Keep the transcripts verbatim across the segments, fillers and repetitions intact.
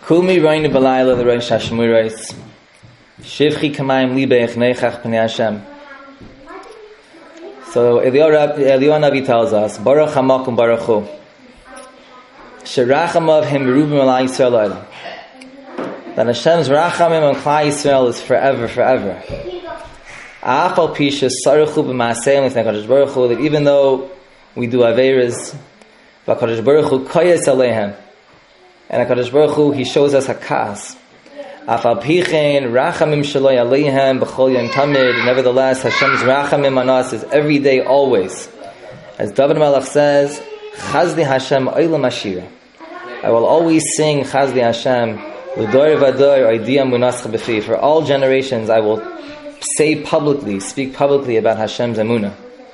Kumi roinu b'layla l'rosh hashmuros. Shivchi kamayim libeich neichach p'nei Hashem. So Eliyahu Navi tells us, Baruch hamakom baruch hu. Sherachamav him merubim alai Yisrael olam. That Hashem's rachamim on Klal Yisrael is forever, forever. Afal pisha saruchu b'maaseim l'fnei Kadosh Baruch Hu, that even though we do averas, v'Kadosh Baruch Hu koyes aleihem, and HaKadosh Baruch Hu, He shows us hakas. Afal pichein rachamim shaloi aleihem b'chol yom tamid. Nevertheless, Hashem's rachamim on us is every day, always. As David Melech says, Chazdi Hashem oilam ashira. I will always sing Chazdi Hashem l'dor v'dor oidiyam munascha b'fi. For all generations, I will say publicly, speak publicly about Hashem's emunah.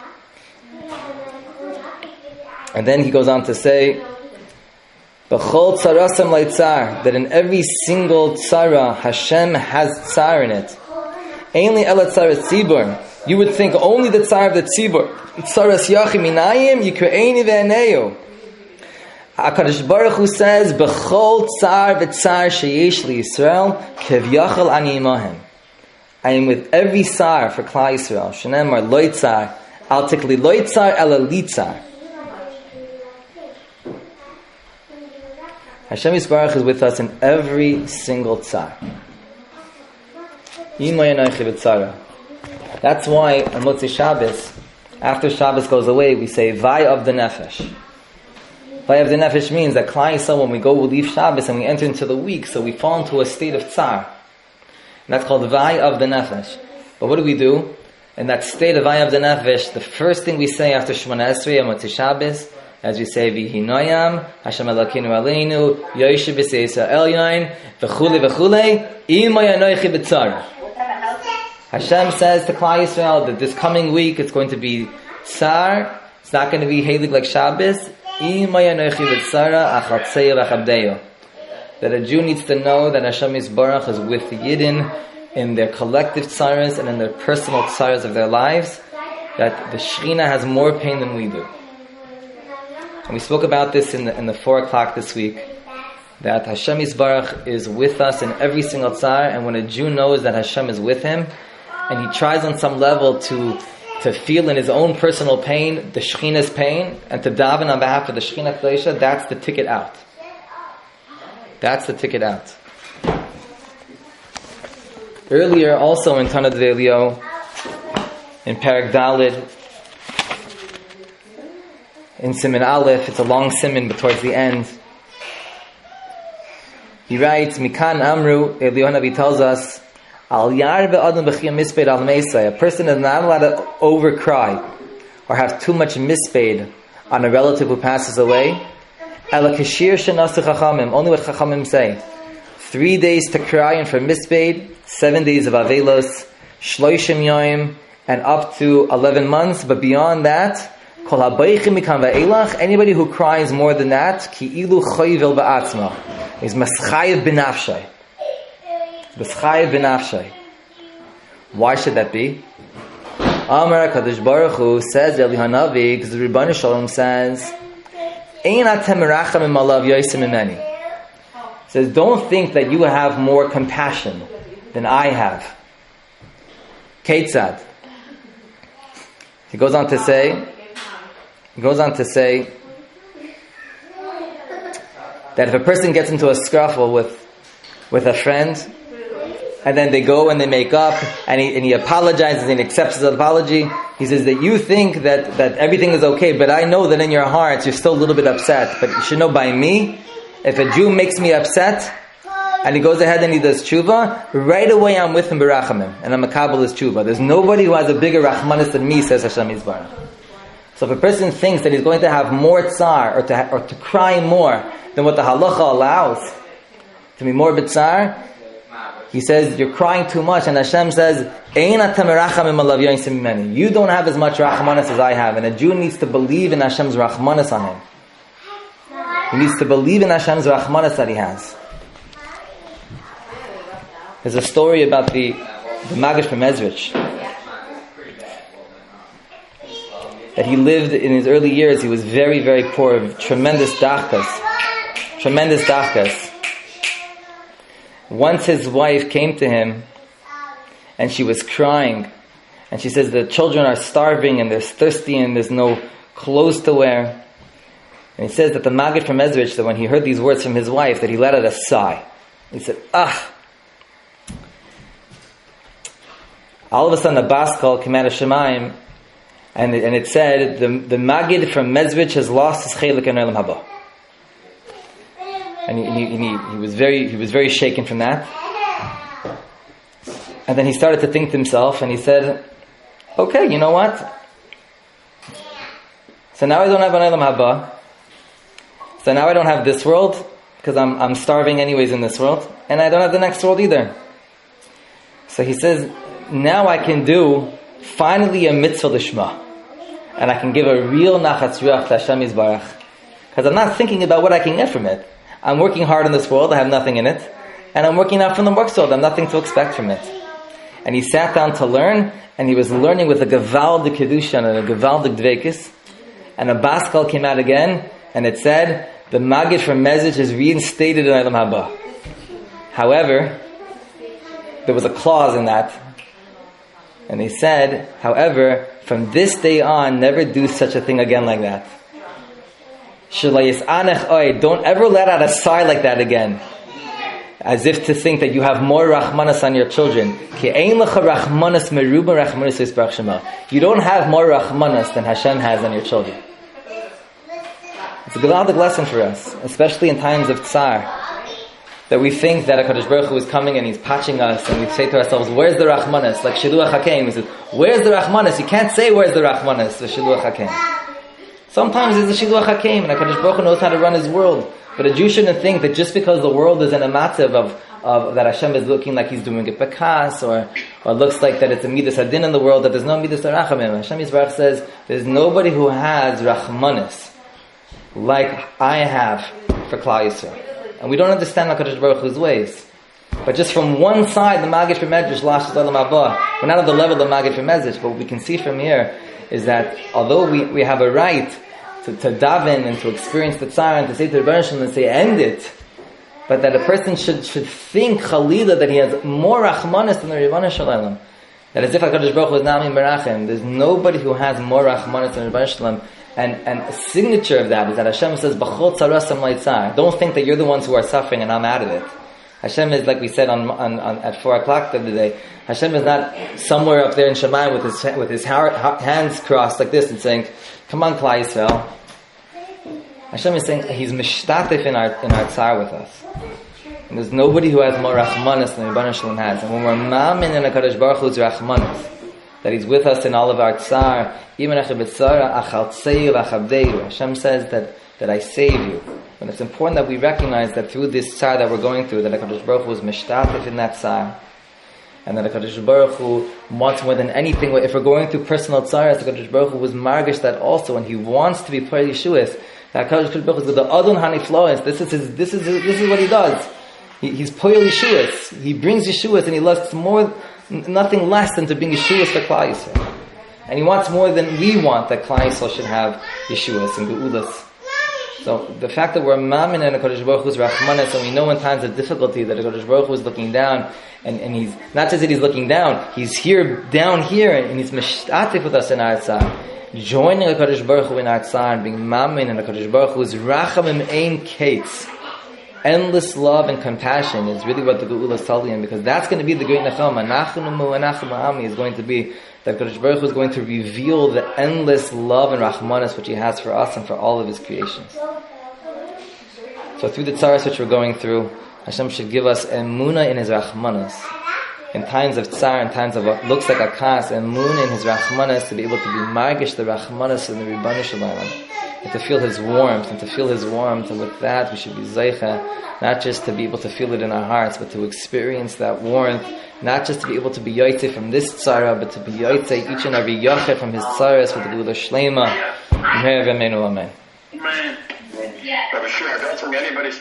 And then he goes on to say, B'chol tzarasam leitzar, that in every single tzara, Hashem has tzar in it. Ainli ela tzara tzibur. You would think only the tzar of the tzibur. Tzaras yachim inayim yikre'eni ve'eneu. HaKadosh Baruch Hu says, B'chol tzar v'tzar sheyesh liYisrael kevyachal ani imahem. I am with every tzar for Klal Yisrael. Shenemar loy tzar, al tikli loy tzar ela li tzar. Hashem Yisbarach is with us in every single tzar. That's why on Motzei Shabbos, after Shabbos goes away, we say Vay of the Nefesh. Vay of the Nefesh means that Klal Yisrael, when we go, we leave Shabbos and we enter into the week, so we fall into a state of tzar. And that's called Vay of the Nefesh. But what do we do? In that state of Vay of the Nefesh, the first thing we say after Shemona Esrei on Motzei Shabbos, as we say, V'hinoyam, Hashem Elokeinu Aleinu, Yosheb B'Seisa Elyon, V'chule V'chule, Imoy Anoichi B'tzara. Hashem says to Klal Yisrael that this coming week it's going to be Tsar, it's not going to be Heilig like Shabbos, Imoy Anoichi B'tzara, Achatzeyo V'chabdeyo. That a Jew needs to know that Hashem Yisbarach is with the Yidden in their collective tzaras and in their personal tzaras of their lives, that the Shekhinah has more pain than we do. And we spoke about this in the, in the four o'clock this week, that Hashem Yisbarach is with us in every single tzar, and when a Jew knows that Hashem is with him, and he tries on some level to to feel in his own personal pain, the Shekhinah's pain, and to daven on behalf of the Shekhinah K'leisha, that's the ticket out. That's the ticket out. Earlier, also in Tanad Ve'Elio, in Perek Daled, in Siman Aleph, it's a long siman, but towards the end, he writes, Mikan Amru, Eliyahu Navi tells us, Al yar be'adam b'chiyam mispeid al meisai. A person is not allowed to overcry or have too much mispeid on a relative who passes away. Ela kashir shenasu chachamim. Only what chachamim say. Three days to cry and for mispeid, seven days of avelos, shloishim yoim, and up to eleven months. But beyond that, Kol habaychim mikan va'elach, anybody who cries more than that, ki ilu choyvel ba'atzma, is maschayev b'nafshay. Maschayev b'nafshay. Why should that be? Amar HaKadosh Baruch Hu says, Eliyahu Navi, because the Rebbeinu Shalom says, Ein atem merachamim alav yosim mimeni. Says, don't think that you have more compassion than I have. Ketzad. He goes on to say, He goes on to say that if a person gets into a scuffle with with a friend, and then they go and they make up, and he and he apologizes and accepts his apology, he says that you think that, that everything is okay, but I know that in your hearts you're still a little bit upset. But you should know by me, if a Jew makes me upset, and he goes ahead and he does tshuva, right away I'm with him berachamim, and I'm a kabbalist tshuva. There's nobody who has a bigger rachmanis than me, says Hashem Yisbarach. So if a person thinks that he's going to have more tsar, or to or to cry more than what the halacha allows, to be more b'tzar, he says, you're crying too much, and Hashem says, Ein atem merachamim alav yosim mimeni. You don't have as much rachmanis as I have, and a Jew needs to believe in Hashem's rachmanis on him. He needs to believe in Hashem's rachmanis that he has. There's a story about the, the Magish from Mezrich, that he lived in his early years. He was very, very poor, tremendous dachkas, tremendous dachkas. once his wife came to him and she was crying, and she says the children are starving and they're thirsty and there's no clothes to wear. And he says that the Maggid from Mezrich, that when he heard these words from his wife, that he let out a sigh. He said, ah. All of a sudden the bas kol came out of Shemaim, and it, and it said, the, the Maggid from Mezrich has lost his chelik in Olam Haba. And, he, and, he, and he, he was very he was very shaken from that. And then he started to think to himself, and he said, okay, you know what? So now I don't have an Olam Haba. So now I don't have this world, because I'm I'm starving anyways in this world, and I don't have the next world either. So he says, now I can do finally a mitzvah lishma, and I can give a real nachas ruach to Hashem Yisbarach, because I'm not thinking about what I can get from it. I'm working hard in this world, I have nothing in it, and I'm working out from the work world, I have nothing to expect from it. And he sat down to learn, and he was learning with a gevaldik kedusha and a gevaldik dveikis, and a bas kol came out again, and it said, the Maggid from Mezrich is reinstated in Olam Haba. However, there was a clause in that, and he said, however, from this day on, never do such a thing again like that. Don't ever let out a sigh like that again, as if to think that you have more rachmanas on your children. You don't have more rachmanas than Hashem has on your children. It's a galactic lesson for us, especially in times of tsar, that we think that HaKadosh Baruch Hu is coming and He's patching us, and we say to ourselves, where's the rachmanas? Like Shiluach HaKeim, we say, where's the rachmanas? You can't say where's the rachmanas, the Shiluach HaKeim. Sometimes it's the Shiluach HaKeim, and HaKadosh Baruch Hu knows how to run His world. But a Jew shouldn't think that just because the world is in a matzav of, of that Hashem is looking like He's doing it bekas, or or looks like that it's a midas hadin in the world, that there's no midas harachamim. Hashem Yisbarach says there's nobody who has rachmanis like I have for Klal Yisrael, and we don't understand HaKadosh Baruch Hu's ways. But just from one side, the Maggid from Mezrich lashes Olam Haba. We're not at the level of the Maggid from Mezrich, but what we can see from here is that although we, we have a right to, to daven and to experience the tzara and to say to the Rebbeinu Shalom and say end it, but that a person should should think Chalila that he has more rachmanis than the Rebbeinu Shalom. That as if HaKadosh Baruch Hu is Nami Merachem, there's nobody who has more rachmanis than the Rebbeinu Shalom. And and a signature of that is that Hashem says, B'chol tzarasam leitzar. Don't think that you're the ones who are suffering and I'm out of it. Hashem is, like we said on, on, on at four o'clock the other day, Hashem is not somewhere up there in Shemayim with his with his hands crossed like this and saying, "Come on, Klal Yisrael." Hashem is saying He's mishtatif in our in our tzar with us. And there's nobody who has more rachmanis than Rebbeinu Shalom has. And when we're mamin in HaKadosh Baruch Hu's rachmanis, that He's with us in all of our tzar, even achar b'tzara achal tzeiv achabdeiru. Hashem says that that I save you. And it's important that we recognize that through this tzar that we're going through, that HaKadosh Baruch Hu is mishtatif in that tzar. And that HaKadosh Baruch Hu wants more than anything. If we're going through personal tzaras, HaKadosh Baruch Hu was margish that also, and He wants to be part of Yeshuas. That HaKadosh Baruch Hu is with the Adon Hanifloes. This is his, this is his, this is what He does. He, he's Poyel Yeshuas. He brings Yeshuas, and He loves more, nothing less than to bring Yeshuas for Klal Yisrael. And He wants more than we want that Klal Yisrael should have Yeshuas and Geulas. So the fact that we're mamin and HaKadosh Baruch Hu's rachmanis, and we know in times of difficulty that HaKadosh Baruch Hu is looking down, and, and He's not just that He's looking down, He's here, down here, and He's mishtatif with us in our tzar. Joining HaKadosh Baruch Hu in our tzar and being mamin and HaKadosh Baruch Hu's rachamim ein kates, endless love and compassion is really what the Geula is telling Him, because that's going to be the great nechama. Nachanumu and Nachama is going to be that HaKadosh Baruch Hu is going to reveal the endless love and rachmanis which He has for us and for all of His creations. So through the tzaras which we're going through, Hashem should give us emunah in His rachmanis. In times of tsar, in times of what looks like a kas, emunah in His rachmanis, to be able to be margish the rachmanis in the Ribbanu Shalom, and to feel His warmth, and to feel His warmth, and with that we should be zeicha, not just to be able to feel it in our hearts, but to experience that warmth, not just to be able to be yotzei from this tzara, but to be yotzei each and every yachet from his tzaras with the Geula Shlema. Amen. Amen. Yeah. But sure, I don't think anybody